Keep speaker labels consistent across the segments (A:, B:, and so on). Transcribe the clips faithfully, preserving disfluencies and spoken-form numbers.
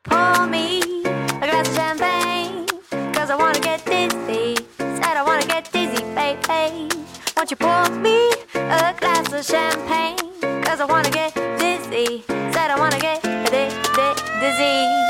A: pour me a glass of champagne, cause I wanna get dizzy. Said I wanna get dizzy, baby. Won't you pour me a glass of champagne, cause I wanna get dizzy. Said I wanna get di- di- dizzy.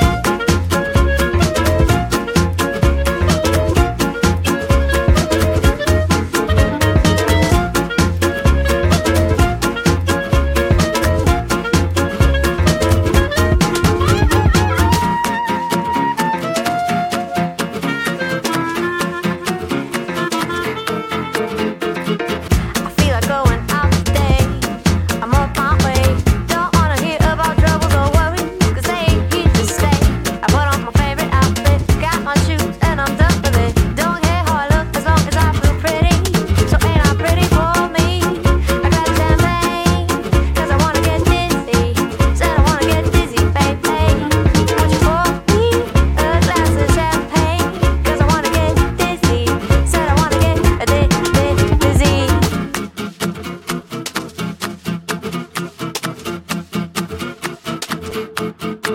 A: Thank you.